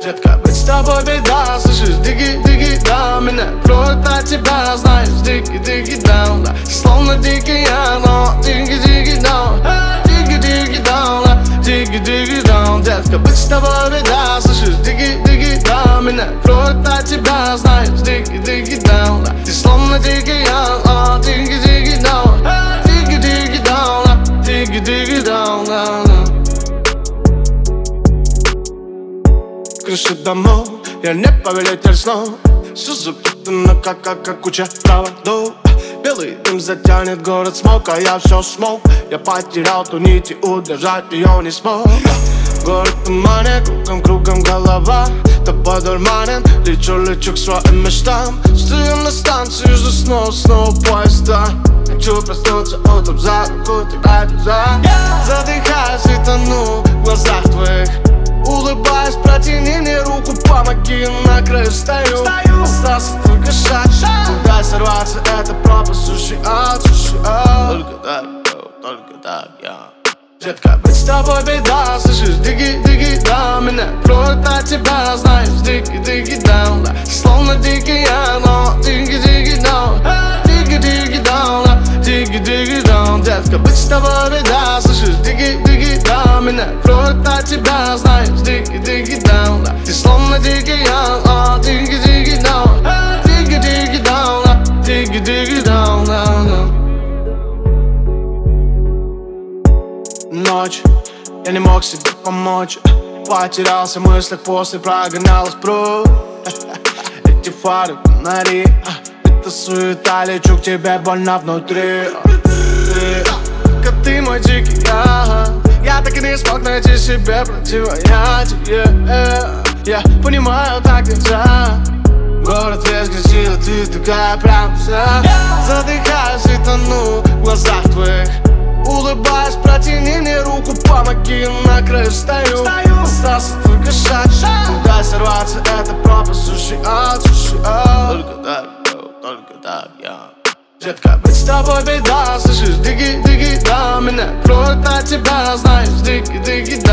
Детка, быть с тобой беда, слышишь, диги-диги, да. Меня кроет на тебя, знаешь, диги-диги, да. Словно дикий я, но диги-диги, да. Диги-диги, да, диги-диги, да. Детка, быть с тобой беда, слышишь, диги-диги, да. Меня кроет на тебя, знаешь, диги-диги, да. Ты словно дикий я, но диги-диги, да. Диги-диги, да, диги-диги, да. Крыша домов, я не повелитель снов. Все запутано, как куча проводов. Белый дым затянет город смог, а я все смог. Я потерял ту нить и удержать ее не смог. Город в тумане, кругом голова. Тобой дурманен, лечу к своим мечтам. Стою на станции, жду снова поезда. Хочу проснуться утром за руку, тогда глаза. Задыхаюсь и тону в глазах твоих. Улыбаясь, протяни мне руку, помоги, на краю стою. Остался только шаг, куда сорваться, это пропасть, суши ад. Только так, я. Детка, быть с тобой беда, слышишь, диги-диги, да. Меня кроет на тебя, знаешь, диги-диги, да. Словно дикий я, но диги-диги, да. Диги-диги, да, диги-диги, да. Детка, быть с тобой беда, слышишь, диги-диги, да. Меня кроет на тебя, знаешь, диги-диги, да. Ты словно дикий я, но диги-диги, да. Диги-диги, да, диги-диги, да. Ночь, я не мог себе помочь. Потерялся в мыслях после прогонял их прочь. Эти фары, фонари, это суета, лечу к тебе больно внутри. Ты мой дикий я так и не смог найти себе противоядие. Я понимаю, так нельзя. Город весь грязи, а ты такая прям вся. Задыхаюсь и тону в глазах твоих. Улыбаясь, протяни мне руку, помоги, на краю стою. Остался только шаг, куда сорваться, это пропасть, суши ад. Только так, я. Детка, быть с тобой беда, слышишь, диги-диги, да. Меня кроет на тебя, знаешь, диги-диги,